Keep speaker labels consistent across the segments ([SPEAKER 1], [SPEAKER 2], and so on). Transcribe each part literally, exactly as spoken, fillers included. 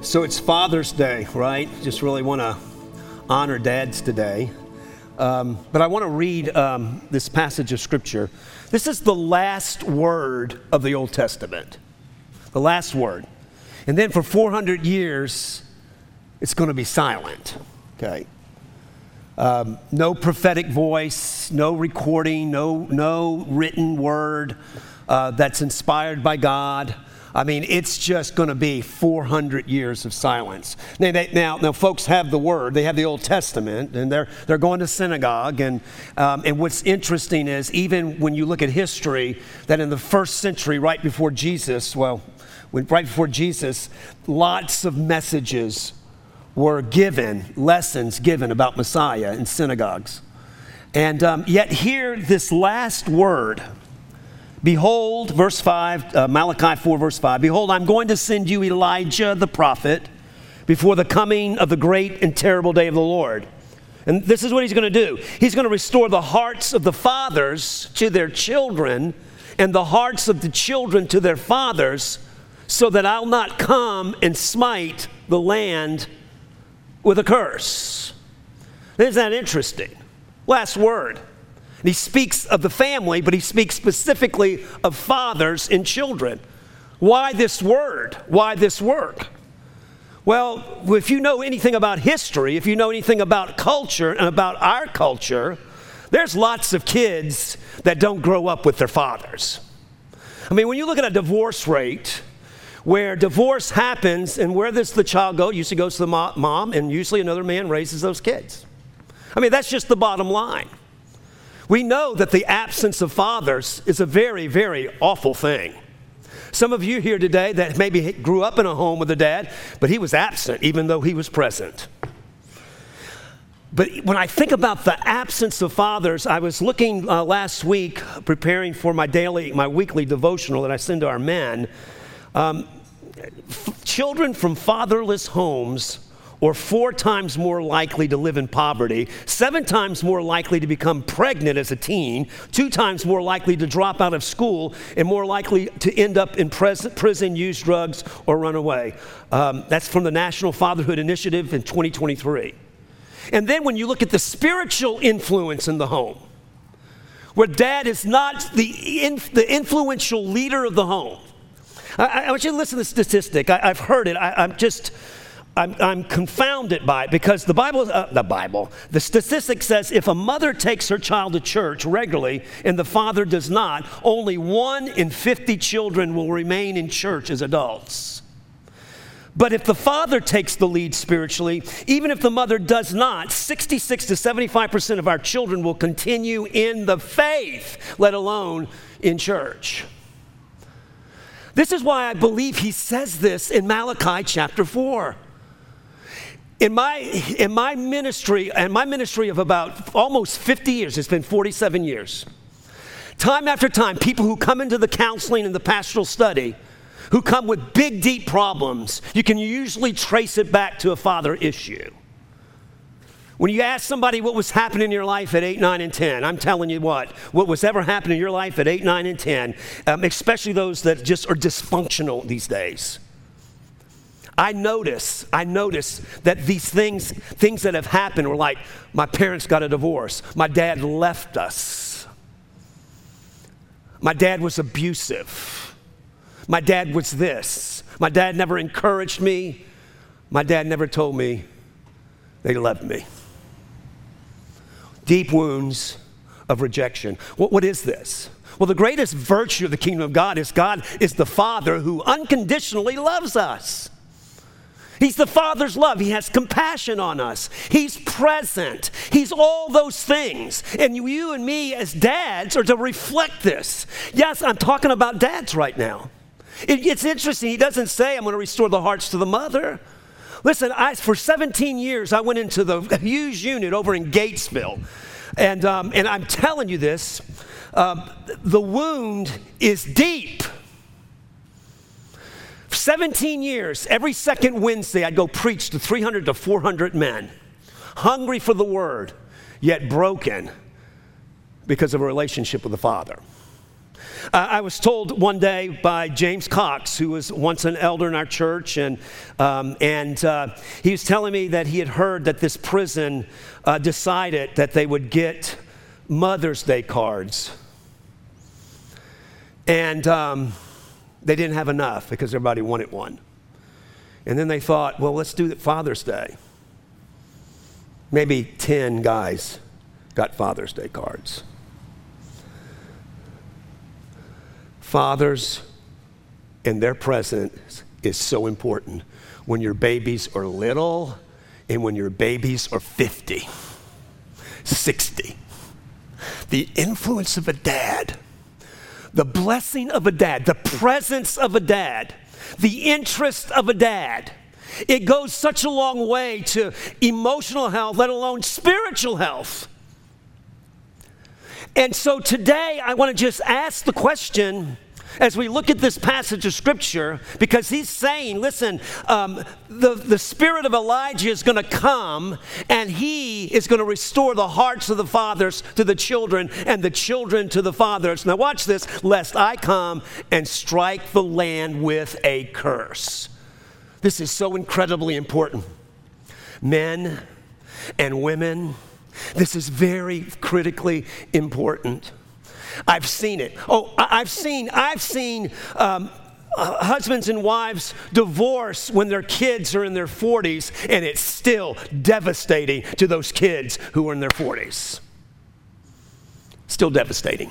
[SPEAKER 1] So it's Father's Day, right? Just really want to honor dads today. Um, but I want to read um, this passage of Scripture. This is the last word of the Old Testament. The last word. And then for four hundred years, it's going to be silent, okay? Um, no prophetic voice, no recording, no, no written word uh, that's inspired by God. I mean, it's just going to be four hundred years of silence. Now, they, now, now, folks have the Word. They have the Old Testament, and they're they're going to synagogue. And um, and what's interesting is, even when you look at history, that in the first century, right before Jesus, well, when, right before Jesus, lots of messages were given, lessons given about Messiah in synagogues. And um, yet here, this last word, behold, verse five, uh, Malachi four, verse five, behold, I'm going to send you Elijah the prophet before the coming of the great and terrible day of the Lord. And this is what he's going to do. He's going to restore the hearts of the fathers to their children and the hearts of the children to their fathers, so that I'll not come and smite the land with a curse. Isn't that interesting? Last word. And he speaks of the family, but he speaks specifically of fathers and children. Why this word? Why this work? Well, if you know anything about history, if you know anything about culture and about our culture, there's lots of kids that don't grow up with their fathers. I mean, when you look at a divorce rate, where divorce happens and where does the child go? It usually goes to the mom, and usually another man raises those kids. I mean, that's just the bottom line. We know that the absence of fathers is a very, very awful thing. Some of you here today that maybe grew up in a home with a dad, but he was absent even though he was present. But when I think about the absence of fathers, I was looking uh, last week, preparing for my daily, my weekly devotional that I send to our men. Um, f- children from fatherless homes are four times more likely to live in poverty, seven times more likely to become pregnant as a teen, two times more likely to drop out of school, and more likely to end up in pres- prison, use drugs, or run away. Um, that's from the National Fatherhood Initiative in twenty twenty-three. And then when you look at the spiritual influence in the home, where dad is not the, inf- the influential leader of the home. I, I want you to listen to the statistic. I, I've heard it. I, I'm just, I'm, I'm confounded by it because the Bible, uh, the Bible, the statistic says if a mother takes her child to church regularly and the father does not, only one in fifty children will remain in church as adults. But if the father takes the lead spiritually, even if the mother does not, sixty-six to seventy-five percent of our children will continue in the faith, let alone in church. This is why I believe he says this in Malachi chapter four. In my, in my ministry, and my ministry of about almost fifty years, it's been forty-seven years, time after time, people who come into the counseling and the pastoral study, who come with big, deep problems, you can usually trace it back to a father issue. When you ask somebody what was happening in your life at eight, nine, and ten, I'm telling you what, what was ever happening in your life at eight, nine, and ten, um, especially those that just are dysfunctional these days. I notice, I notice that these things, things that have happened were like, my parents got a divorce, my dad left us, my dad was abusive, my dad was this, my dad never encouraged me, my dad never told me they loved me. Deep wounds of rejection. What, what is this? Well, the greatest virtue of the kingdom of God is God is the Father who unconditionally loves us. He's the Father's love. He has compassion on us. He's present. He's all those things. And you and me as dads are to reflect this. Yes, I'm talking about dads right now. It, it's interesting. He doesn't say, I'm going to restore the hearts to the mother. Listen, I, for seventeen years, I went into the huge unit over in Gatesville. And, um, and I'm telling you this, um, the wound is deep. For seventeen years, every second Wednesday, I'd go preach to three hundred to four hundred men, hungry for the word, yet broken because of a relationship with the Father. Uh, I was told one day by James Cox, who was once an elder in our church, and um, and uh, he was telling me that he had heard that this prison uh, decided that they would get Mother's Day cards. And um, they didn't have enough because everybody wanted one. And then they thought, well, let's do Father's Day. Maybe ten guys got Father's Day cards. Fathers and their presence is so important when your babies are little and when your babies are fifty, sixty. The influence of a dad, the blessing of a dad, the presence of a dad, the interest of a dad, it goes such a long way to emotional health, let alone spiritual health. And so today I want to just ask the question as we look at this passage of Scripture, because he's saying, listen, um, the, the spirit of Elijah is going to come and he is going to restore the hearts of the fathers to the children and the children to the fathers. Now watch this, lest I come and strike the land with a curse. This is so incredibly important. Men and women, this is very critically important. I've seen it. Oh, I've seen, I've seen um, uh, husbands and wives divorce when their kids are in their forties, and it's still devastating to those kids who are in their forties. Still devastating.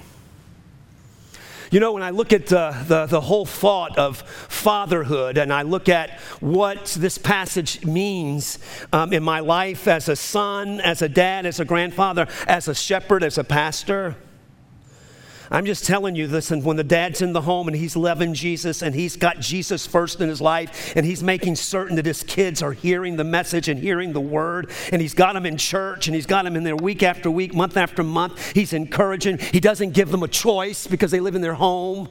[SPEAKER 1] You know, when I look at uh, the, the whole thought of fatherhood, and I look at what this passage means um, in my life as a son, as a dad, as a grandfather, as a shepherd, as a pastor, I'm just telling you, listen, when the dad's in the home and he's loving Jesus and he's got Jesus first in his life and he's making certain that his kids are hearing the message and hearing the word, and he's got them in church and he's got them in there week after week, month after month, he's encouraging. He doesn't give them a choice because they live in their home.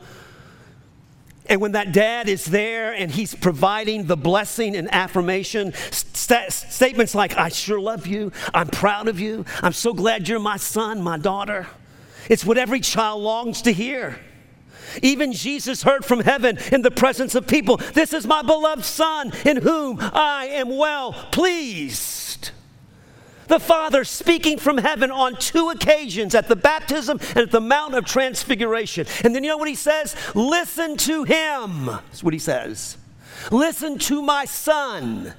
[SPEAKER 1] And when that dad is there and he's providing the blessing and affirmation, st- statements like, I sure love you, I'm proud of you, I'm so glad you're my son, my daughter. It's what every child longs to hear. Even Jesus heard from heaven in the presence of people, this is my beloved son in whom I am well pleased. The Father speaking from heaven on two occasions, at the baptism and at the Mount of Transfiguration. And then you know what he says? Listen to him. That's what he says. Listen to my son.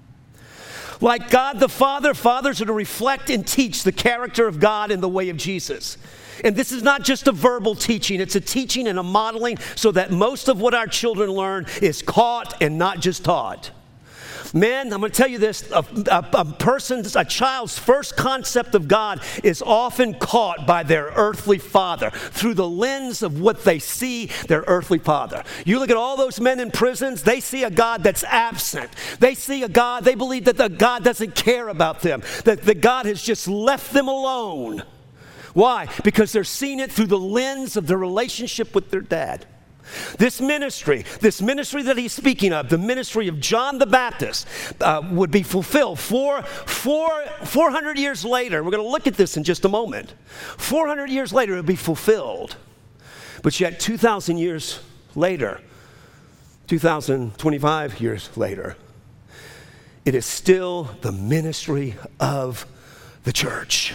[SPEAKER 1] Like God the Father, fathers are to reflect and teach the character of God in the way of Jesus. And this is not just a verbal teaching, it's a teaching and a modeling so that most of what our children learn is caught and not just taught. Man, I'm going to tell you this, a, a, a person's, a child's first concept of God is often caught by their earthly father through the lens of what they see their earthly father. You look at all those men in prisons, they see a God that's absent. They see a God, they believe that the God doesn't care about them, that the God has just left them alone. Why? Because they're seeing it through the lens of their relationship with their dad. This ministry, this ministry that he's speaking of, the ministry of John the Baptist, uh, would be fulfilled four, four, four hundred years later. We're going to look at this in just a moment. four hundred years later, it would be fulfilled. But yet, two thousand years later, two thousand twenty-five years later, it is still the ministry of the church.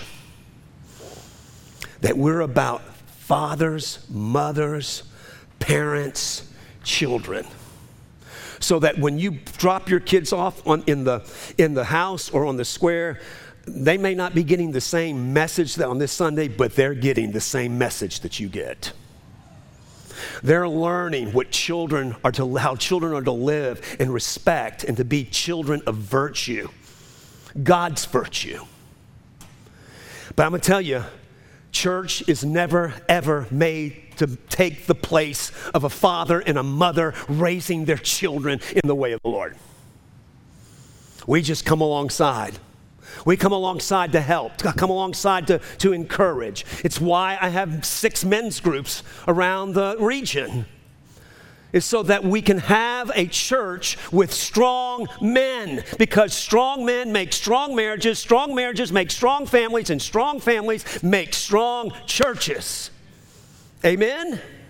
[SPEAKER 1] That we're about fathers, mothers, parents, children. So that when you drop your kids off on, in the in the house or on the square, they may not be getting the same message on this Sunday, but they're getting the same message that you get. They're learning what children are to, how children are to live in respect and to be children of virtue, God's virtue. But I'm going to tell you, church is never, ever made to take the place of a father and a mother raising their children in the way of the Lord. We just come alongside. We come alongside to help, to come alongside to, to encourage. It's why I have six men's groups around the region. Is so that we can have a church with strong men, because strong men make strong marriages, strong marriages make strong families, and strong families make strong churches. Amen?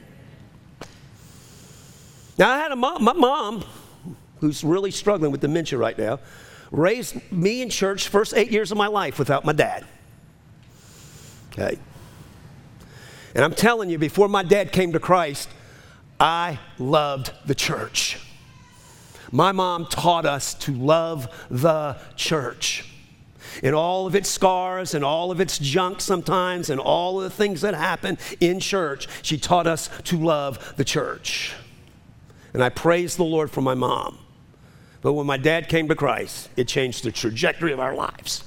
[SPEAKER 1] Now, I had a mom, my mom, who's really struggling with dementia right now, raised me in church first eight years of my life without my dad. Okay. And I'm telling you, before my dad came to Christ, I loved the church. My mom taught us to love the church. In all of its scars and all of its junk sometimes and all of the things that happen in church, she taught us to love the church. And I praise the Lord for my mom. But when my dad came to Christ, it changed the trajectory of our lives.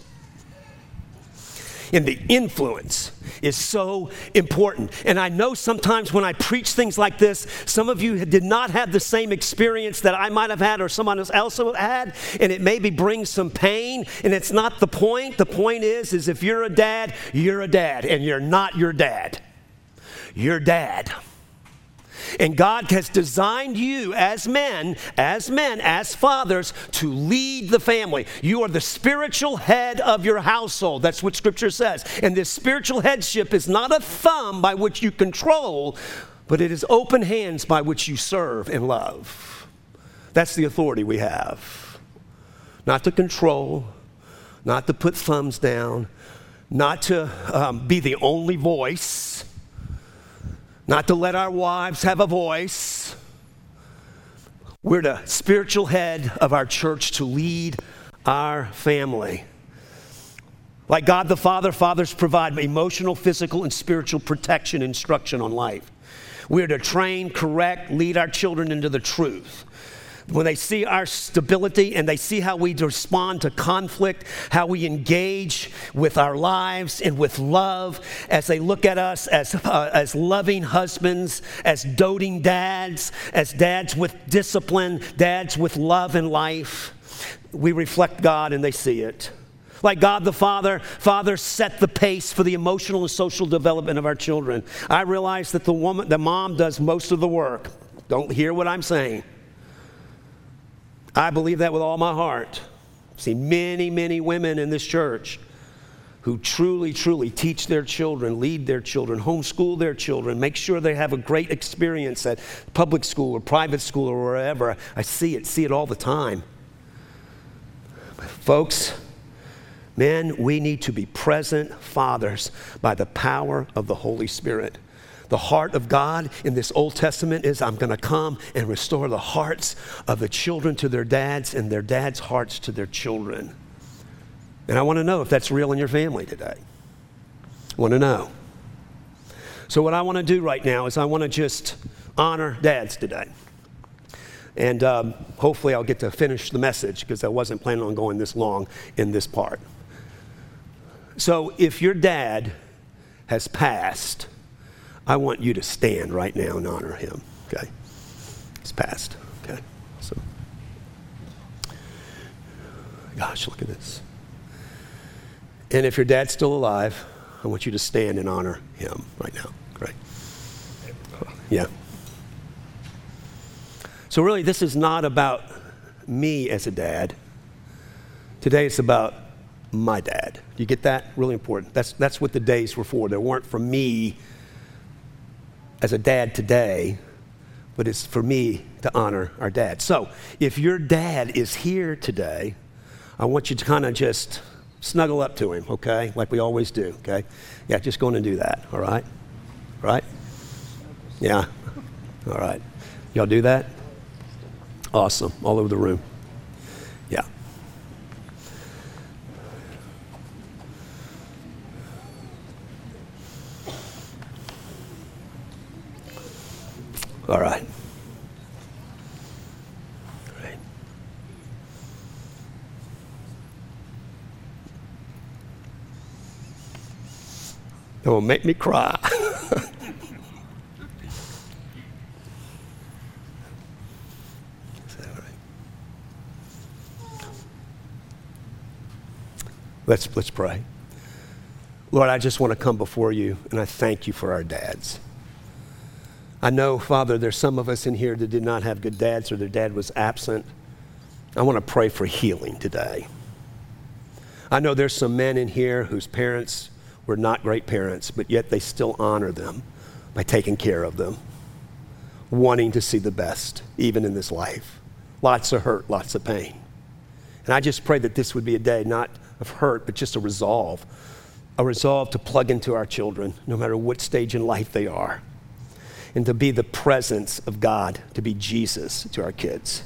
[SPEAKER 1] And the influence is so important. And I know sometimes when I preach things like this, some of you did not have the same experience that I might have had or someone else had, and it maybe brings some pain, and it's not the point. The point is, is if you're a dad, you're a dad, and you're not your dad. You're dad. And God has designed you as men, as men, as fathers, to lead the family. You are the spiritual head of your household. That's what Scripture says. And this spiritual headship is not a thumb by which you control, but it is open hands by which you serve and love. That's the authority we have. Not to control, not to put thumbs down, not to um, be the only voice, not to let our wives have a voice. We're the spiritual head of our church to lead our family. Like God the Father, fathers provide emotional, physical, and spiritual protection, instruction on life. We're to train, correct, lead our children into the truth. When they see our stability and they see how we respond to conflict, how we engage with our lives and with love, as they look at us as, uh, as loving husbands, as doting dads, as dads with discipline, dads with love and life, we reflect God and they see it. Like God the Father, fathers set the pace for the emotional and social development of our children. I realize that the woman, the mom does most of the work. Don't hear what I'm saying. I believe that with all my heart. I've seen many, many women in this church who truly, truly teach their children, lead their children, homeschool their children, make sure they have a great experience at public school or private school or wherever. I see it, see it all the time. Folks, men, we need to be present fathers by the power of the Holy Spirit. The heart of God in this Old Testament is, I'm going to come and restore the hearts of the children to their dads and their dads' hearts to their children. And I want to know if that's real in your family today. I want to know. So what I want to do right now is I want to just honor dads today. And um, hopefully I'll get to finish the message because I wasn't planning on going this long in this part. So if your dad has passed, I want you to stand right now and honor him, okay? He's passed, okay? So, gosh, look at this. And if your dad's still alive, I want you to stand and honor him right now, great. Yeah. So really, this is not about me as a dad. Today it's about my dad. Do you get that? Really important. That's, that's what the days were for. They weren't for me as a dad today, but it's for me to honor our dad. So if your dad is here today, I want you to kind of just snuggle up to him, okay? Like we always do, okay? Yeah, just go on and do that, all right? All right? Yeah, all right. Y'all do that? Awesome, all over the room. Yeah. All right. Great. Don't make me cry. Is that all right? Let's let's pray. Lord, I just want to come before you and I thank you for our dads. I know, Father, there's some of us in here that did not have good dads or their dad was absent. I want to pray for healing today. I know there's some men in here whose parents were not great parents, but yet they still honor them by taking care of them. wanting to see the best, even in this life. Lots of hurt, lots of pain. And I just pray that this would be a day not of hurt, but just a resolve, a resolve to plug into our children, no matter what stage in life they are, and to be the presence of God, to be Jesus to our kids.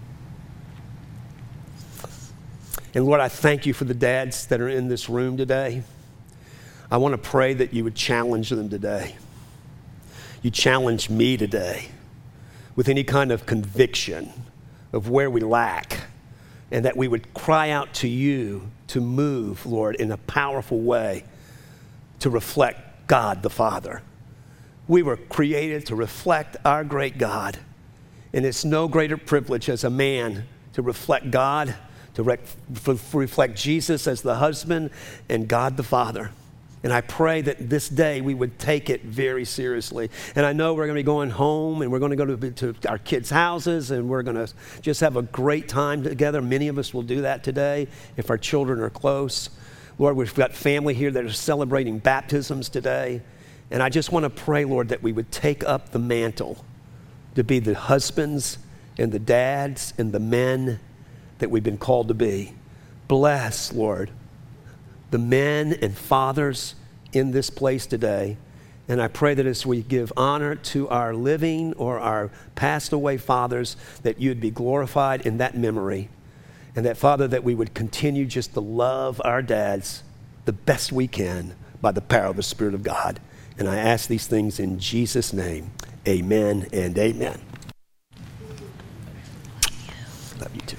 [SPEAKER 1] And Lord, I thank you for the dads that are in this room today. I want to pray that you would challenge them today. You challenge me today with any kind of conviction of where we lack, and that we would cry out to you to move, Lord, in a powerful way to reflect God the Father. We were created to reflect our great God, and it's no greater privilege as a man to reflect God, to rec- f- reflect Jesus as the husband and God the Father. And I pray that this day we would take it very seriously. And I know we're going to be going home, and we're going to go to, to our kids' houses, and we're going to just have a great time together. Many of us will do that today if our children are close. Lord, we've got family here that are celebrating baptisms today. And I just want to pray, Lord, that we would take up the mantle to be the husbands and the dads and the men that we've been called to be. Bless, Lord, the men and fathers in this place today. And I pray that as we give honor to our living or our passed away fathers, that you'd be glorified in that memory. And that, Father, that we would continue just to love our dads the best we can by the power of the Spirit of God. And I ask these things in Jesus' name. Amen and amen. Love you too.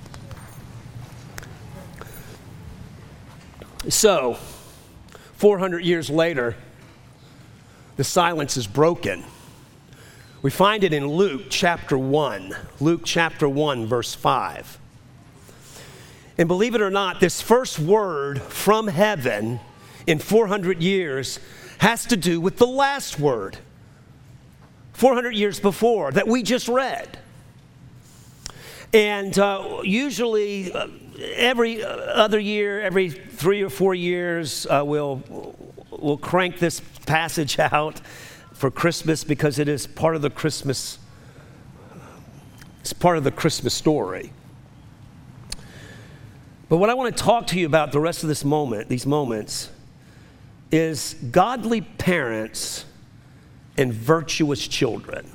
[SPEAKER 1] So, four hundred years later, the silence is broken. We find it in Luke chapter one. Luke chapter one, verse five. And believe it or not, this first word from heaven in four hundred years has to do with the last word, four hundred years before, that we just read. And uh, usually, uh, every other year, every three or four years, uh, we'll, we'll crank this passage out for Christmas because it is part of the Christmas, it's part of the Christmas story. But what I want to talk to you about the rest of this moment, these moments, is godly parents and virtuous children.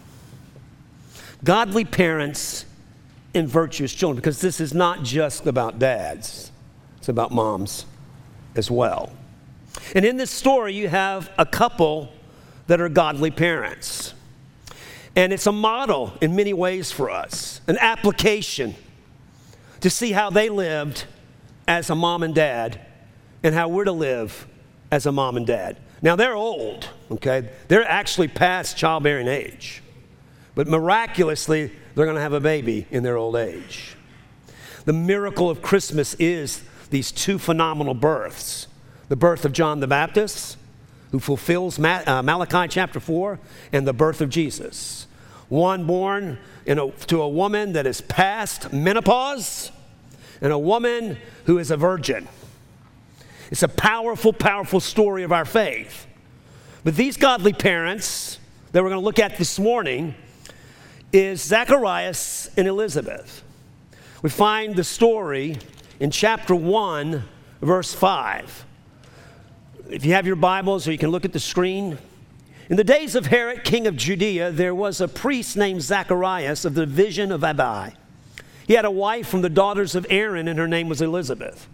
[SPEAKER 1] Godly parents and virtuous children, because this is not just about dads, it's about moms as well. And in this story, you have a couple that are godly parents. And it's a model in many ways for us, an application to see how they lived as a mom and dad and how we're to live as a mom and dad. Now, they're old, okay? They're actually past childbearing age. But miraculously, they're going to have a baby in their old age. The miracle of Christmas is these two phenomenal births. The birth of John the Baptist, who fulfills Ma- uh, Malachi chapter four, and the birth of Jesus. One born in a, to a woman that is past menopause, and a woman who is a virgin. It's a powerful, powerful story of our faith. But these godly parents that we're going to look at this morning is Zacharias and Elizabeth. We find the story in chapter one, verse five. If you have your Bibles, or you can look at the screen. In the days of Herod, king of Judea, there was a priest named Zacharias of the division of Abi. He had a wife from the daughters of Aaron, and her name was Elizabeth.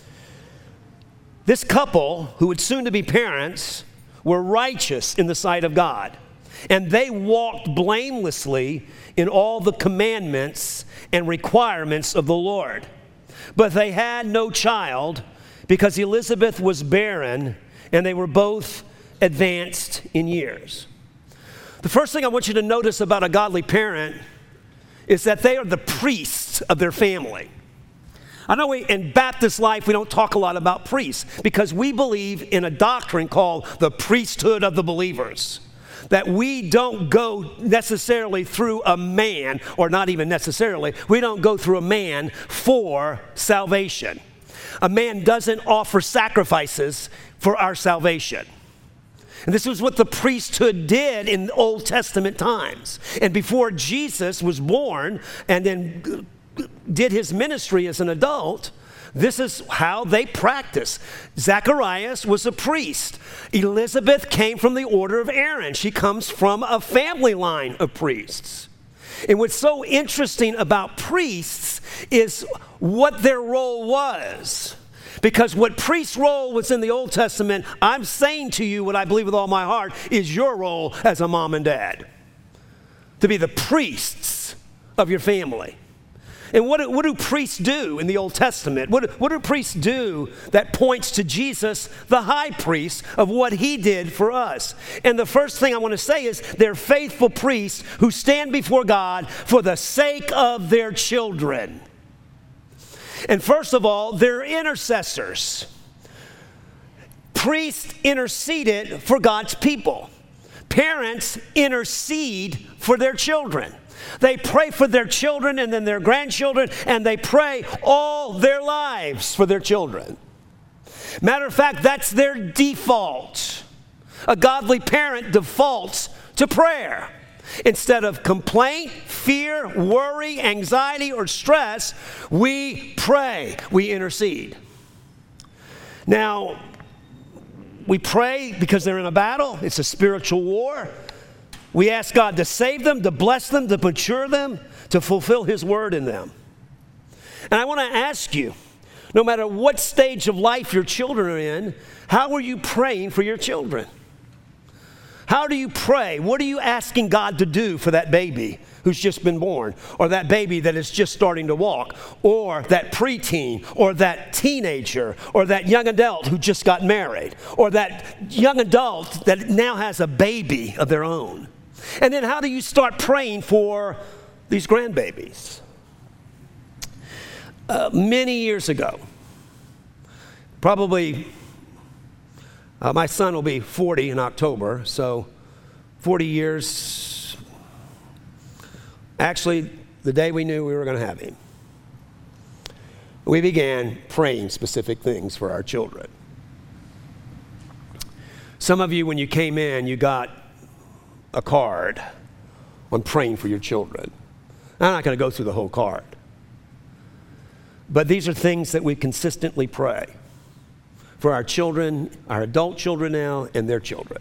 [SPEAKER 1] This couple, who would soon to be parents, were righteous in the sight of God. And they walked blamelessly in all the commandments and requirements of the Lord. But they had no child because Elizabeth was barren, and they were both advanced in years. The first thing I want you to notice about a godly parent is that they are the priests of their family. I know we, in Baptist life, we don't talk a lot about priests because we believe in a doctrine called the priesthood of the believers. That we don't go necessarily through a man, or not even necessarily, we don't go through a man for salvation. A man doesn't offer sacrifices for our salvation. And this was what the priesthood did in Old Testament times. And before Jesus was born and then did his ministry as an adult, this is how they practiced. Zacharias was a priest. Elizabeth came from the order of Aaron. She comes from a family line of priests. And what's so interesting about priests is what their role was. Because what priest's role was in the Old Testament, I'm saying to you what I believe with all my heart is your role as a mom and dad. To be the priests of your family. And what do, what do priests do in the Old Testament? What, what do priests do that points to Jesus, the high priest, of what he did for us? And the first thing I want to say is they're faithful priests who stand before God for the sake of their children. And first of all, they're intercessors. Priests interceded for God's people. Parents intercede for their children. They pray for their children and then their grandchildren, and they pray all their lives for their children. Matter of fact, that's their default. A godly parent defaults to prayer. Instead of complaint, fear, worry, anxiety, or stress, we pray, we intercede. Now, we pray because they're in a battle. It's a spiritual war. We ask God to save them, to bless them, to mature them, to fulfill his word in them. And I want to ask you, no matter what stage of life your children are in, how are you praying for your children? How do you pray? What are you asking God to do for that baby who's just been born, or that baby that is just starting to walk, or that preteen, or that teenager, or that young adult who just got married, or that young adult that now has a baby of their own? And then how do you start praying for these grandbabies? Uh, many years ago, probably Uh, my son will be forty in October, so forty years, actually the day we knew we were going to have him, we began praying specific things for our children. Some of you, when you came in, you got a card on praying for your children. I'm not going to go through the whole card, but these are things that we consistently pray for our children, our adult children now, and their children.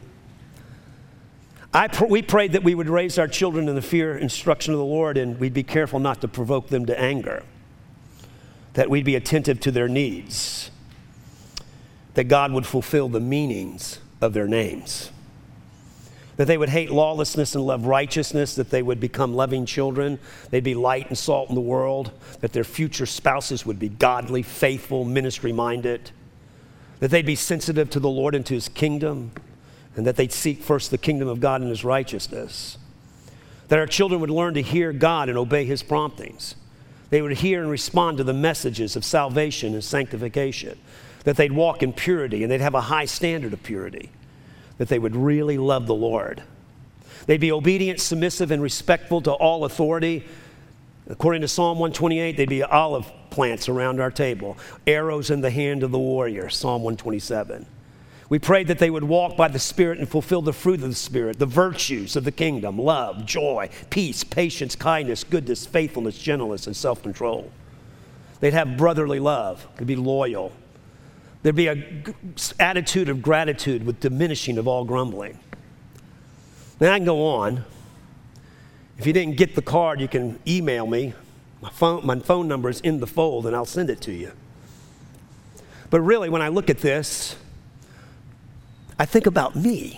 [SPEAKER 1] I pr- we prayed that we would raise our children in the fear and instruction of the Lord, and we'd be careful not to provoke them to anger, that we'd be attentive to their needs, that God would fulfill the meanings of their names, that they would hate lawlessness and love righteousness, that they would become loving children, they'd be light and salt in the world, that their future spouses would be godly, faithful, ministry-minded, that they'd be sensitive to the Lord and to his kingdom, and that they'd seek first the kingdom of God and his righteousness. That our children would learn to hear God and obey his promptings. They would hear and respond to the messages of salvation and sanctification. That they'd walk in purity and they'd have a high standard of purity. That they would really love the Lord. They'd be obedient, submissive, and respectful to all authority. According to Psalm one twenty-eight, they'd be olive plants around our table, arrows in the hand of the warrior, Psalm one twenty-seven. We prayed that they would walk by the Spirit and fulfill the fruit of the Spirit, the virtues of the kingdom, love, joy, peace, patience, kindness, goodness, faithfulness, gentleness, and self-control. They'd have brotherly love. They'd be loyal. There'd be an attitude of gratitude with diminishing of all grumbling. Now I can go on. If you didn't get the card, you can email me. My phone, my phone number is in the fold, and I'll send it to you. But really, when I look at this, I think about me.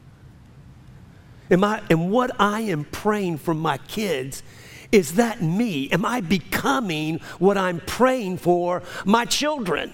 [SPEAKER 1] Am I, and what I am praying for my kids, is that me? Am I becoming what I'm praying for my children?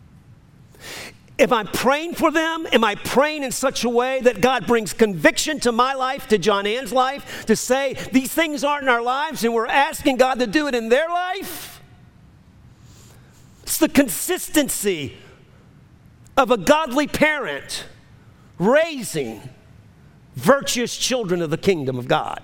[SPEAKER 1] If I'm praying for them, am I praying in such a way that God brings conviction to my life, to John Ann's life, to say these things aren't in our lives and we're asking God to do it in their life? It's the consistency of a godly parent raising virtuous children of the kingdom of God.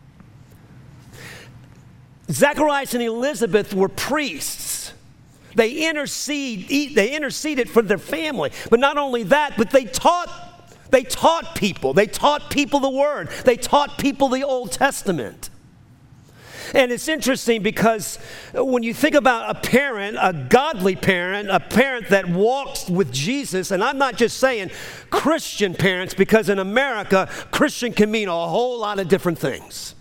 [SPEAKER 1] Zacharias and Elizabeth were priests. They intercede, they interceded for their family. But not only that, but they taught They taught people. They taught people the Word. They taught people the Old Testament. And it's interesting because when you think about a parent, a godly parent, a parent that walks with Jesus, and I'm not just saying Christian parents, because in America, Christian can mean a whole lot of different things.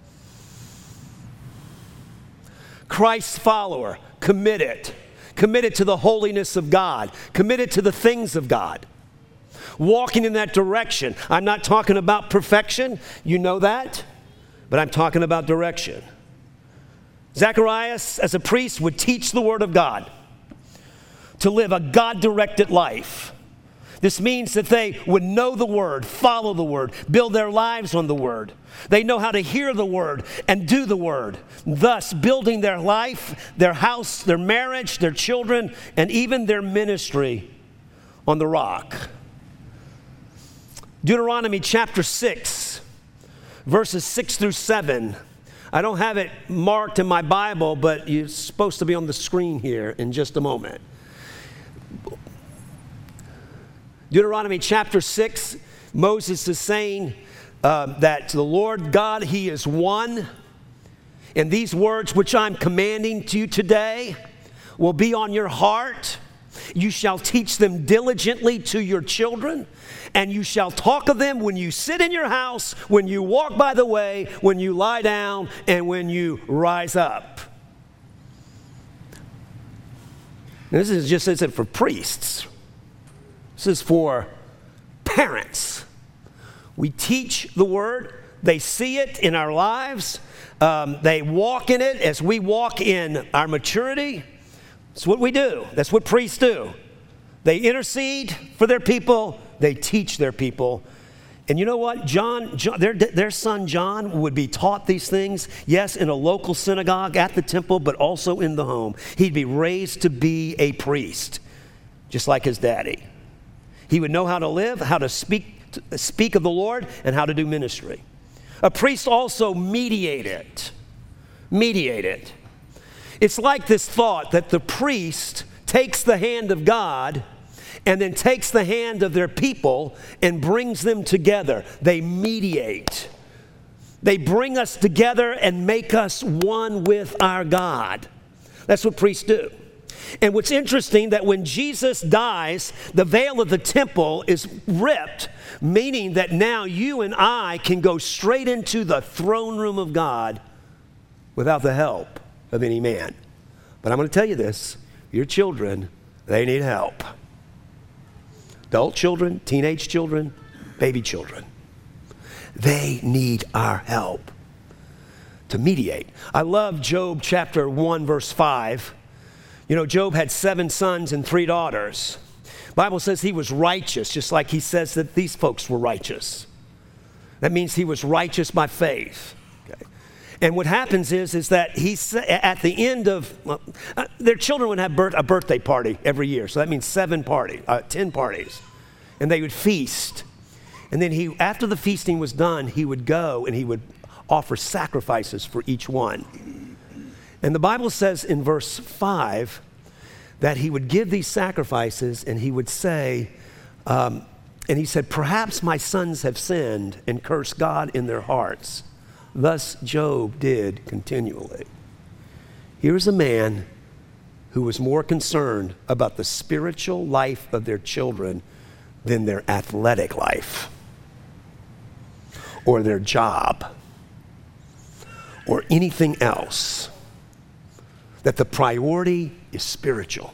[SPEAKER 1] Christ's follower, committed, committed to the holiness of God, committed to the things of God, walking in that direction. I'm not talking about perfection, you know that, but I'm talking about direction. Zacharias, as a priest, would teach the Word of God, to live a God-directed life. This means that they would know the Word, follow the Word, build their lives on the Word. They know how to hear the Word and do the Word, thus building their life, their house, their marriage, their children, and even their ministry on the rock. Deuteronomy chapter six, verses six through seven. I don't have it marked in my Bible, but it's supposed to be on the screen here in just a moment. Deuteronomy chapter six, Moses is saying uh, that the Lord God, He is one. And these words which I'm commanding to you today will be on your heart. You shall teach them diligently to your children, and you shall talk of them when you sit in your house, when you walk by the way, when you lie down, and when you rise up. This is just isn't for priests. This is for parents. We teach the Word. They see it in our lives. Um, they walk in it as we walk in our maturity. That's what we do. That's what priests do. They intercede for their people. They teach their people. And you know what? John, John their, their son John would be taught these things, yes, in a local synagogue, at the temple, but also in the home. He'd be raised to be a priest, just like his daddy. He would know how to live, how to speak, speak of the Lord, and how to do ministry. A priest also mediated. Mediated. It's like this thought that the priest takes the hand of God and then takes the hand of their people and brings them together. They mediate. They bring us together and make us one with our God. That's what priests do. And what's interesting, that when Jesus dies, the veil of the temple is ripped, meaning that now you and I can go straight into the throne room of God without the help of any man. But I'm going to tell you this, your children, they need help. Adult children, teenage children, baby children. They need our help to mediate. I love Job chapter one, verse five. You know, Job had seven sons and three daughters. The Bible says he was righteous, just like he says that these folks were righteous. That means he was righteous by faith. Okay. And what happens is, is that he's at the end of, well, uh, their children would have birth, a birthday party every year. So that means seven parties, uh, ten parties. And they would feast. And then he, after the feasting was done, he would go and he would offer sacrifices for each one. And the Bible says in verse five that he would give these sacrifices and he would say, um, and he said, perhaps my sons have sinned and cursed God in their hearts. Thus Job did continually. Here's a man who was more concerned about the spiritual life of their children than their athletic life or their job or anything else. That the priority is spiritual.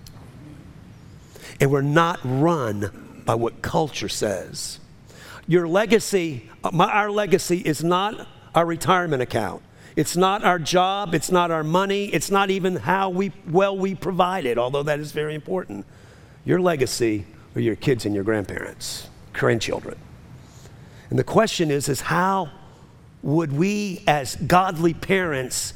[SPEAKER 1] And we're not run by what culture says. Your legacy, my, our legacy is not our retirement account. It's not our job. It's not our money. It's not even how we well we provide it, although that is very important. Your legacy are your kids and your grandparents, grandchildren. And the question is, is how would we as godly parents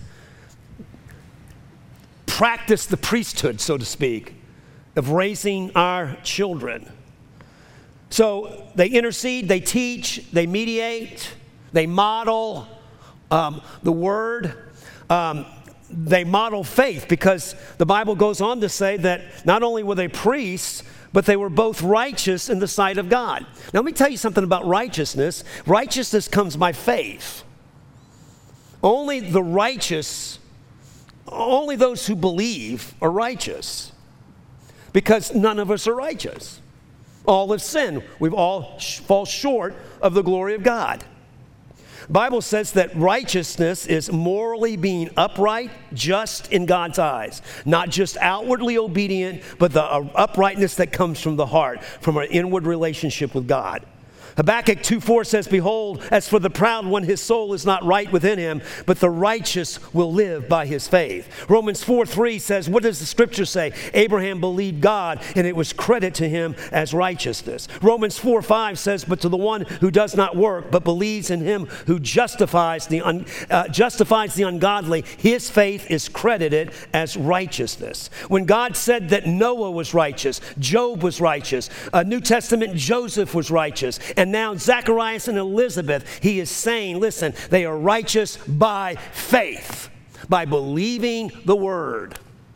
[SPEAKER 1] practice the priesthood, so to speak, of raising our children? So they intercede, they teach, they mediate, they model um, the word. Um, they model faith, because the Bible goes on to say that not only were they priests, but they were both righteous in the sight of God. Now, let me tell you something about righteousness. Righteousness comes by faith. Only the righteous, only those who believe are righteous, because none of us are righteous. All have sinned. We've all sh- fall short of the glory of God. The Bible says that righteousness is morally being upright, just in God's eyes. Not just outwardly obedient, but the uh, uprightness that comes from the heart, from our inward relationship with God. Habakkuk two four says, "Behold, as for the proud one, his soul is not right within him, but the righteous will live by his faith." Romans four three says, what does the scripture say? Abraham believed God, and it was credited to him as righteousness. Romans four five says, "But to the one who does not work, but believes in him who justifies the, un, uh, justifies the ungodly, his faith is credited as righteousness." When God said that Noah was righteous, Job was righteous, uh, New Testament Joseph was righteous, and now Zacharias and Elizabeth, he is saying, listen, they are righteous by faith, by believing the word,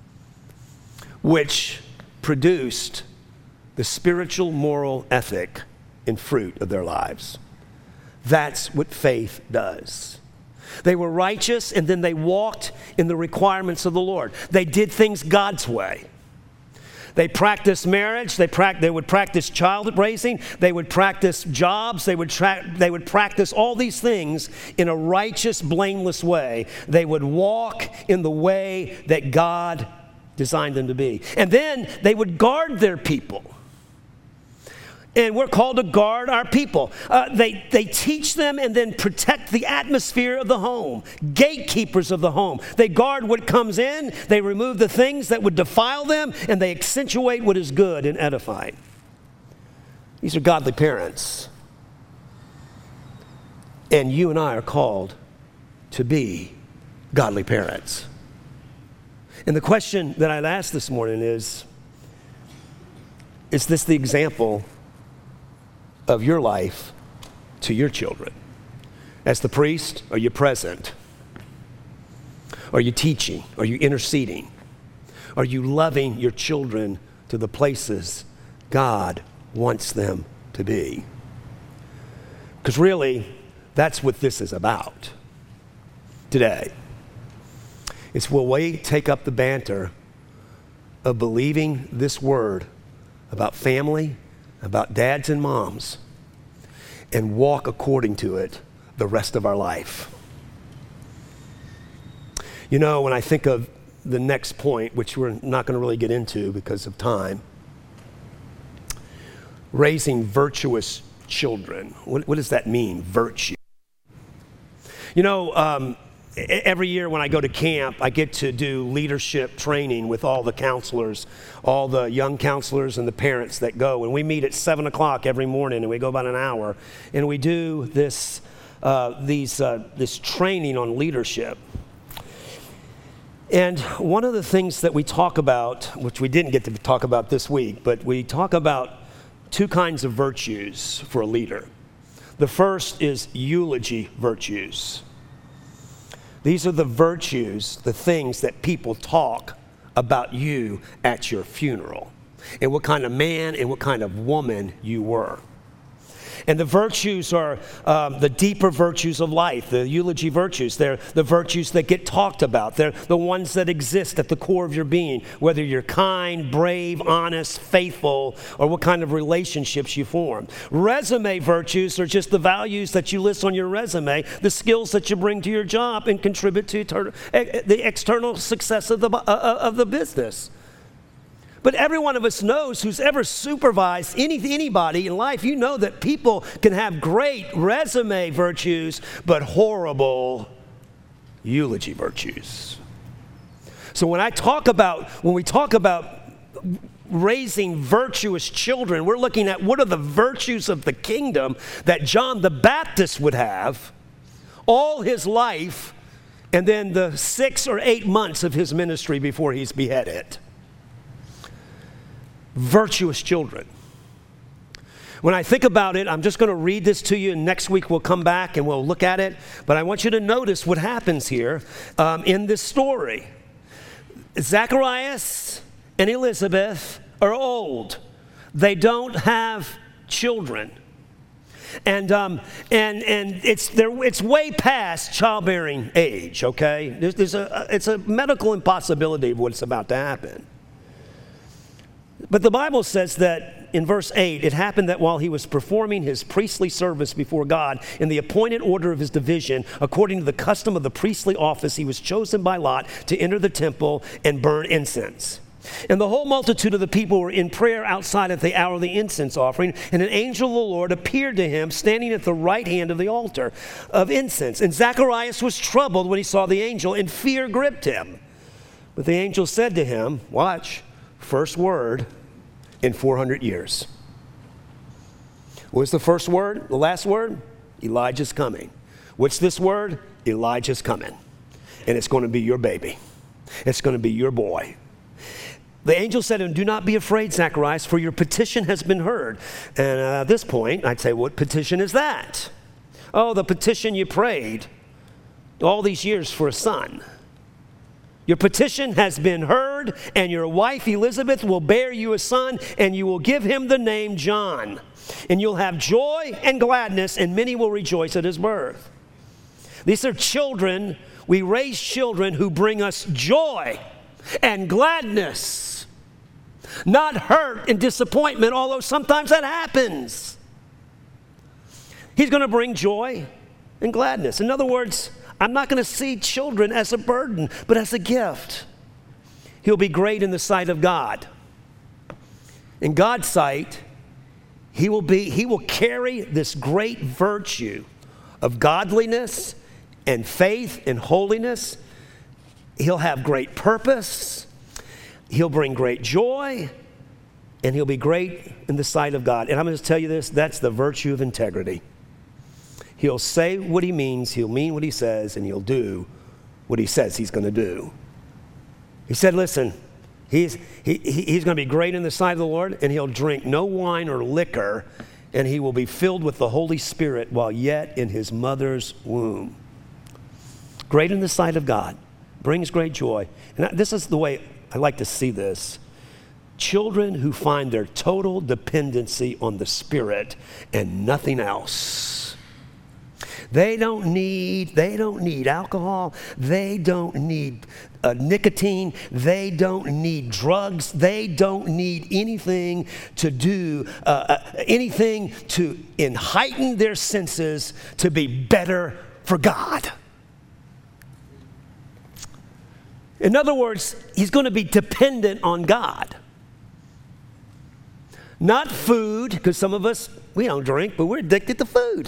[SPEAKER 1] which produced the spiritual, moral ethic and fruit of their lives. That's what faith does. They were righteous, and then they walked in the requirements of the Lord. They did things God's way. They practiced marriage. They, pra- they would practice child raising. They would practice jobs. They would, tra- they would practice all these things in a righteous, blameless way. They would walk in the way that God designed them to be. And then they would guard their people. And we're called to guard our people. Uh, they, they teach them and then protect the atmosphere of the home, gatekeepers of the home. They guard what comes in, they remove the things that would defile them, and they accentuate what is good and edifying. These are godly parents. And you and I are called to be godly parents. And the question that I'd ask this morning is, is this the example of your life to your children? As the priest, are you present? Are you teaching? Are you interceding? Are you loving your children to the places God wants them to be? Because really, that's what this is about today. It's will we take up the banter of believing this word about family, about dads and moms, and walk according to it the rest of our life. You know, when I think of the next point, which we're not going to really get into because of time, raising virtuous children. What, what does that mean, virtue? You know, um, every year when I go to camp, I get to do leadership training with all the counselors, all the young counselors and the parents that go. And we meet at seven o'clock every morning, and we go about an hour. And we do this, uh, these, uh, this training on leadership. And one of the things that we talk about, which we didn't get to talk about this week, but we talk about two kinds of virtues for a leader. The first is eulogy virtues. These are the virtues, the things that people talk about you at your funeral, and what kind of man and what kind of woman you were. And the virtues are um, the deeper virtues of life, the eulogy virtues. They're the virtues that get talked about. They're the ones that exist at the core of your being, whether you're kind, brave, honest, faithful, or what kind of relationships you form. Resume virtues are just the values that you list on your resume, the skills that you bring to your job and contribute to the external success of the, uh, of the business. But every one of us knows, who's ever supervised any, anybody in life, you know that people can have great resume virtues, but horrible eulogy virtues. So when I talk about, when we talk about raising virtuous children, we're looking at what are the virtues of the kingdom that John the Baptist would have all his life, and then the six or eight months of his ministry before he's beheaded. Virtuous children. When I think about it, I'm just going to read this to you, and next week we'll come back and we'll look at it. But I want you to notice what happens here um, in this story. Zacharias and Elizabeth are old. They don't have children. And um, and and it's there. It's way past childbearing age. Okay, there's, there's a it's a medical impossibility of what's about to happen. But the Bible says that in verse eight, it happened that while he was performing his priestly service before God in the appointed order of his division, according to the custom of the priestly office, he was chosen by lot to enter the temple and burn incense. And the whole multitude of the people were in prayer outside at the hour of the incense offering, and an angel of the Lord appeared to him standing at the right hand of the altar of incense. And Zacharias was troubled when he saw the angel, and fear gripped him. But the angel said to him, watch, first word in four hundred years. What's the first word? The last word? Elijah's coming. What's this word? Elijah's coming. And it's going to be your baby. It's going to be your boy. The angel said to him, do not be afraid, Zacharias, for your petition has been heard. And uh, at this point, I'd say, what petition is that? Oh, the petition you prayed all these years for a son. Your petition has been heard, and your wife Elizabeth will bear you a son, and you will give him the name John. And you'll have joy and gladness, and many will rejoice at his birth. These are children. We raise children who bring us joy and gladness. Not hurt and disappointment, although sometimes that happens. He's going to bring joy and gladness. In other words, I'm not going to see children as a burden, but as a gift. He'll be great in the sight of God. In God's sight, he will be, he will carry this great virtue of godliness and faith and holiness. He'll have great purpose. He'll bring great joy, and he'll be great in the sight of God. And I'm going to tell you this, that's the virtue of integrity. He'll say what he means, he'll mean what he says, and he'll do what he says he's going to do. He said, listen, he's, he, he's going to be great in the sight of the Lord, and he'll drink no wine or liquor, and he will be filled with the Holy Spirit while yet in his mother's womb. Great in the sight of God, brings great joy. And this is the way I like to see this. Children who find their total dependency on the Spirit and nothing else. They don't need, they don't need alcohol. They don't need uh, nicotine. They don't need drugs. They don't need anything to do, uh, uh, anything to in heighten their senses to be better for God. In other words, he's going to be dependent on God. Not food, because some of us, we don't drink, but we're addicted to food.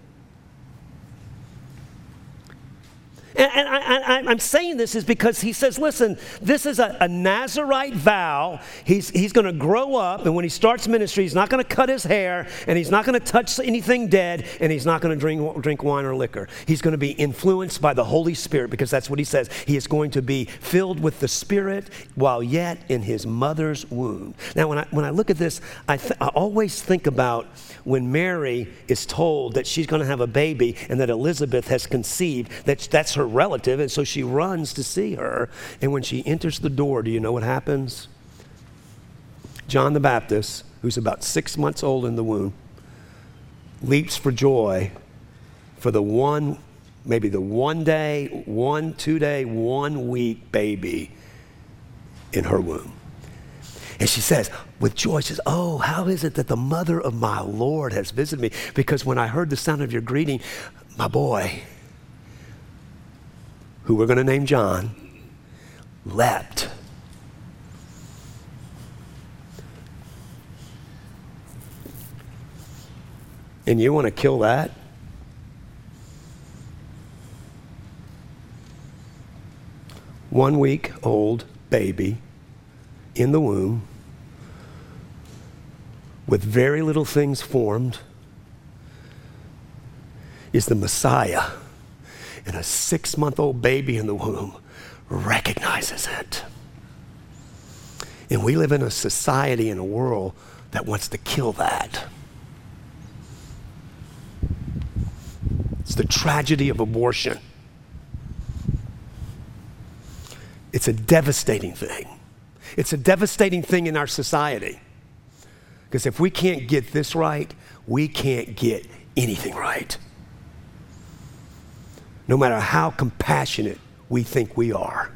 [SPEAKER 1] And, and I, I, I'm saying this is because he says, listen, this is a, a Nazirite vow. He's, he's going to grow up, and when he starts ministry, he's not going to cut his hair, and he's not going to touch anything dead, and he's not going to drink, drink wine or liquor. He's going to be influenced by the Holy Spirit, because that's what he says. He is going to be filled with the Spirit while yet in his mother's womb. Now, when I, when I look at this, I, th- I always think about when Mary is told that she's going to have a baby and that Elizabeth has conceived, that that's her relative, and so she runs to see her. And when she enters the door, do you know what happens? John the Baptist, who's about six months old in the womb, leaps for joy for the one, maybe the one day, one, two day, one week baby in her womb. And she says, with joy, she says, oh, how is it that the mother of my Lord has visited me? Because when I heard the sound of your greeting, my boy, who we're going to name John, leapt. And you want to kill that? One week old baby in the womb with very little things formed is the Messiah. And a six-month-old baby in the womb recognizes it. And we live in a society and a world that wants to kill that. It's the tragedy of abortion. It's a devastating thing. It's a devastating thing in our society. Because if we can't get this right, we can't get anything right. No matter how compassionate we think we are,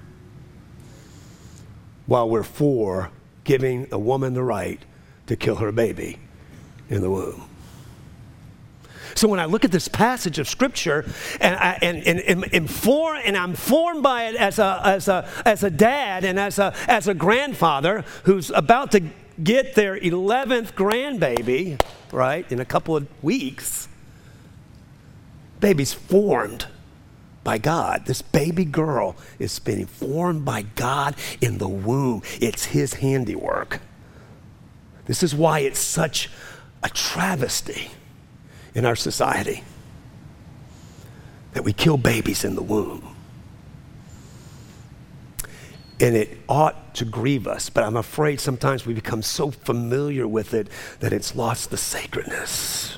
[SPEAKER 1] while we're for giving a woman the right to kill her baby in the womb. So when I look at this passage of Scripture, and, I, and, and, and, and, for, and I'm formed by it as a, as a, as a dad and as a, as a grandfather who's about to get their eleventh grandbaby, right, in a couple of weeks, baby's formed by God. This baby girl is being formed by God in the womb. It's his handiwork. This is why it's such a travesty in our society that we kill babies in the womb. And it ought to grieve us, but I'm afraid sometimes we become so familiar with it that it's lost the sacredness.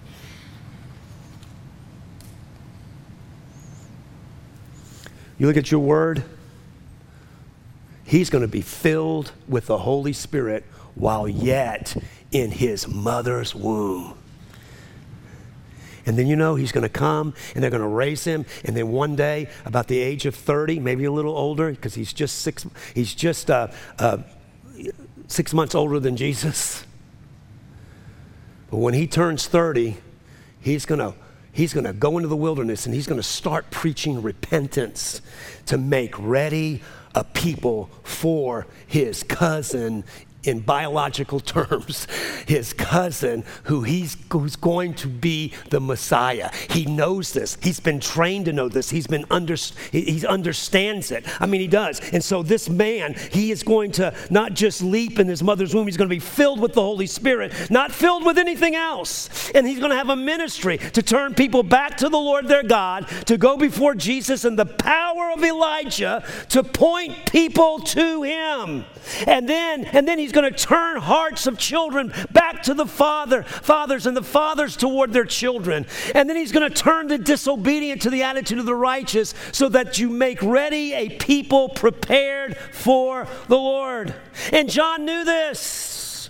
[SPEAKER 1] You look at your word, he's going to be filled with the Holy Spirit while yet in his mother's womb. And then, you know, he's going to come and they're going to raise him. And then one day, about the age of thirty, maybe a little older, because he's just six, he's just uh, uh, six months older than Jesus. But when he turns thirty, he's going to He's going to go into the wilderness and he's going to start preaching repentance to make ready a people for his cousin, in biological terms, his cousin who he's who's going to be the Messiah. He knows this. He's been trained to know this. He's been under, he, he understands it. I mean, he does. And so this man, he is going to not just leap in his mother's womb, he's going to be filled with the Holy Spirit, not filled with anything else. And he's going to have a ministry to turn people back to the Lord their God, to go before Jesus in the power of Elijah, to point people to him. And then, and then he's going to turn hearts of children back to the father, fathers and the fathers toward their children. And then he's going to turn the disobedient to the attitude of the righteous, so that you make ready a people prepared for the Lord. And John knew this.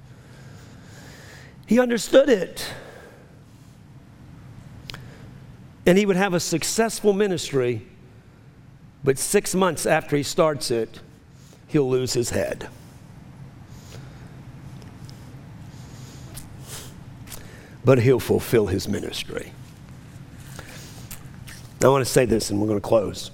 [SPEAKER 1] He understood it. And he would have a successful ministry, but six months after he starts it, he'll lose his head. But he'll fulfill his ministry. I want to say this and we're going to close.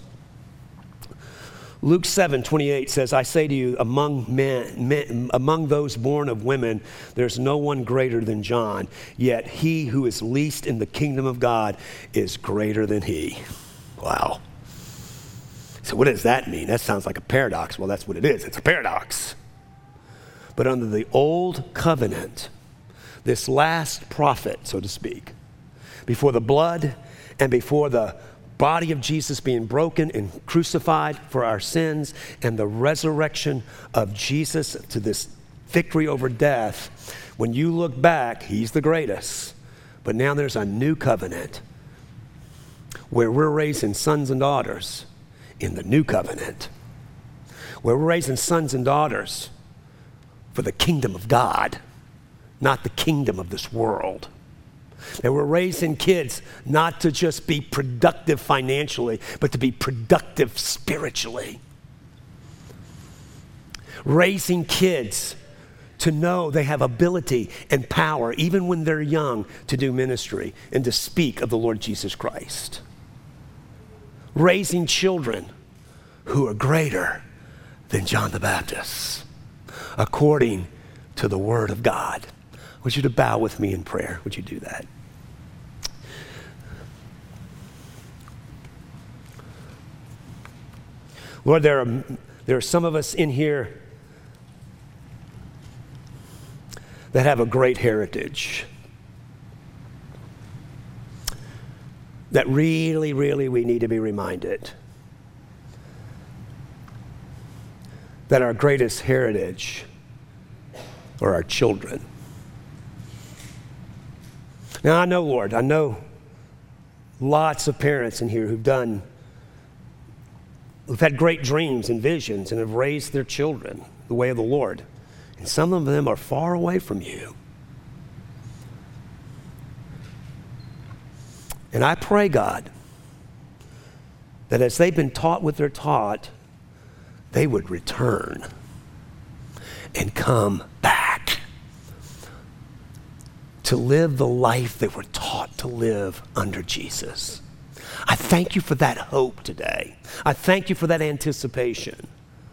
[SPEAKER 1] Luke seven twenty-eight says, I say to you, among men, men, among those born of women, there's no one greater than John, yet he who is least in the kingdom of God is greater than he. Wow. So what does that mean? That sounds like a paradox. Well, that's what it is. It's a paradox. But under the old covenant, this last prophet, so to speak, before the blood and before the body of Jesus being broken and crucified for our sins, and the resurrection of Jesus to this victory over death, when you look back, he's the greatest. But now there's a new covenant where we're raising sons and daughters in the new covenant, where we're raising sons and daughters for the kingdom of God, not the kingdom of this world. And we're raising kids not to just be productive financially, but to be productive spiritually. Raising kids to know they have ability and power, even when they're young, to do ministry and to speak of the Lord Jesus Christ. Raising children who are greater than John the Baptist, according to the Word of God. I want you to bow with me in prayer. Would you do that? Lord, there are, there are some of us in here that have a great heritage, that really, really we need to be reminded that our greatest heritage are our children. Now, I know, Lord, I know lots of parents in here who've done, who've had great dreams and visions and have raised their children the way of the Lord And some of them are far away from you. And I pray, God, that as they've been taught what they're taught, they would return and come back to live the life they were taught to live under Jesus. I thank you for that hope today. I thank you for that anticipation.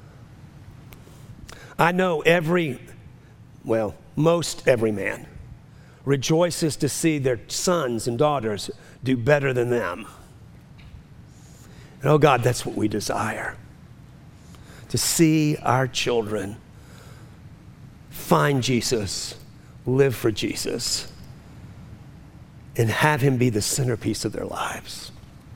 [SPEAKER 1] I know every, well, most every man rejoices to see their sons and daughters do better than them. And oh God, that's what we desire. To see our children find Jesus, live for Jesus, and have him be the centerpiece of their lives.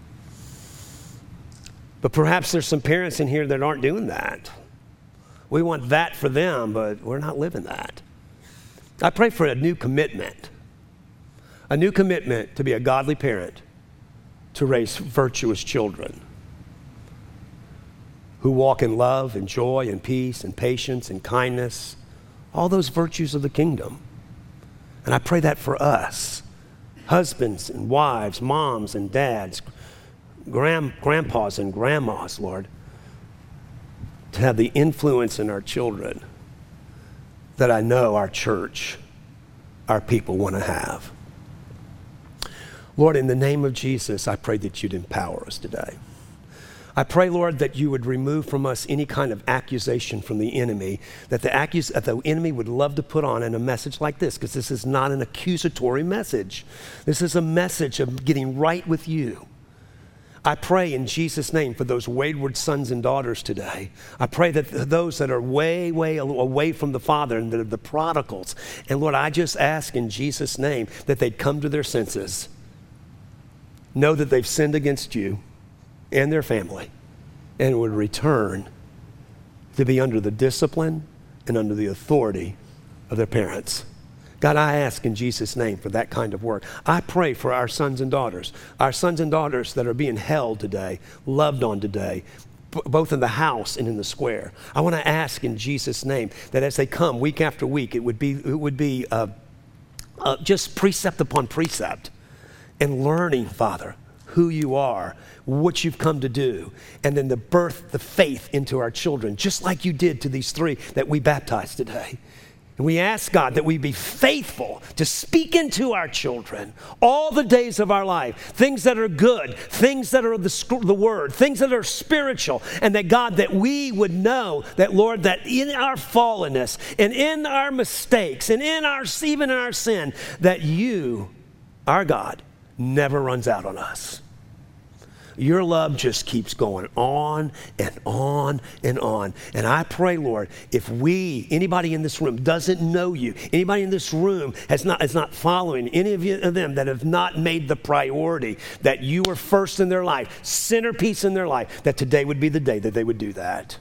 [SPEAKER 1] But perhaps there's some parents in here that aren't doing that. We want that for them, but we're not living that. I pray for a new commitment, a new commitment to be a godly parent, to raise virtuous children who walk in love and joy and peace and patience and kindness, all those virtues of the kingdom. And I pray that for us, husbands and wives, moms and dads, grand, grandpas and grandmas, Lord, to have the influence in our children that I know our church, our people want to have. Lord, in the name of Jesus, I pray that you'd empower us today. I pray, Lord, that you would remove from us any kind of accusation from the enemy, that the, accus- that the enemy would love to put on in a message like this, because this is not an accusatory message. This is a message of getting right with you. I pray in Jesus' name for those wayward sons and daughters today. I pray that those that are way, way away from the Father and that are the prodigals. And Lord, I just ask in Jesus' name that they'd come to their senses, know that they've sinned against you and their family, and would return to be under the discipline and under the authority of their parents. God, I ask in Jesus' name for that kind of work. I pray for our sons and daughters, our sons and daughters that are being held today, loved on today, b- both in the house and in the square. I want to ask in Jesus' name that as they come week after week, it would be, it would be uh, uh, just precept upon precept and learning, Father, who you are, what you've come to do, and then the birth, the faith into our children, just like you did to these three that we baptized today. And we ask, God, that we be faithful to speak into our children all the days of our life, things that are good, things that are the, the word, things that are spiritual, and that, God, that we would know that, Lord, that in our fallenness and in our mistakes and in our, even in our sin, that you, our God, never runs out on us. Your love just keeps going on and on and on. And I pray, Lord, if we, anybody in this room doesn't know you, anybody in this room has not, is not following, any of, you, of them that have not made the priority that you are first in their life, centerpiece in their life, that today would be the day that they would do that.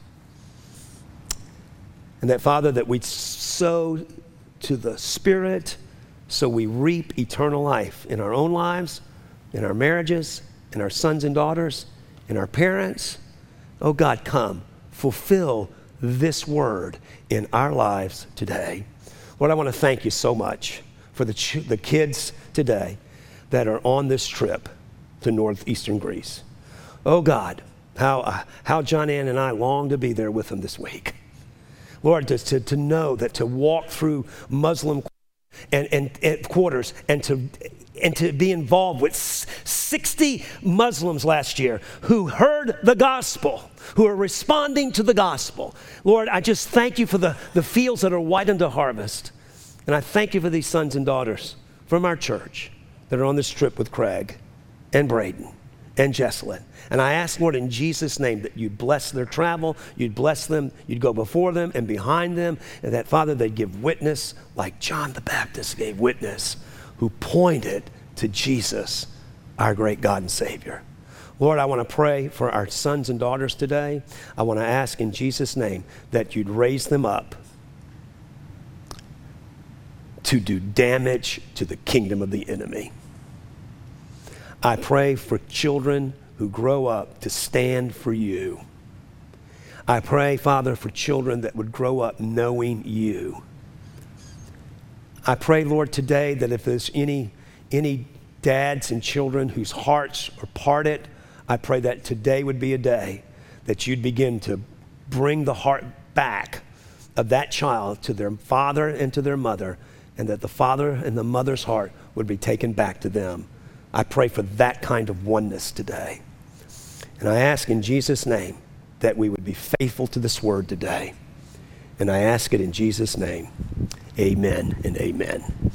[SPEAKER 1] And that, Father, that we'd sow to the Spirit so we reap eternal life in our own lives, in our marriages, in our sons and daughters, in our parents. Oh God, come, fulfill this word in our lives today. Lord, I want to thank you so much for the, ch- the kids today that are on this trip to northeastern Greece. Oh God, how, uh, how John Ann and I long to be there with them this week. Lord, to, to, to know that to walk through Muslim and, and, and quarters and to and to be involved with sixty Muslims last year who heard the gospel, who are responding to the gospel. Lord, I just thank you for the, the fields that are white unto harvest. And I thank you for these sons and daughters from our church that are on this trip with Craig and Braden and Jesselyn. And I ask, Lord, in Jesus' name, that you'd bless their travel, you'd bless them, you'd go before them and behind them, and that, Father, they'd give witness like John the Baptist gave witness, who pointed to Jesus, our great God and Savior. Lord, I want to pray for our sons and daughters today. I want to ask in Jesus' name that you'd raise them up to do damage to the kingdom of the enemy. I pray for children who grow up to stand for you. I pray, Father, for children that would grow up knowing you. I pray, Lord, today that if there's any, any dads and children whose hearts are parted, I pray that today would be a day that you'd begin to bring the heart back of that child to their father and to their mother, and that the father and the mother's heart would be taken back to them. I pray for that kind of oneness today. And I ask in Jesus' name that we would be faithful to this word today. And I ask it in Jesus' name. Amen and amen.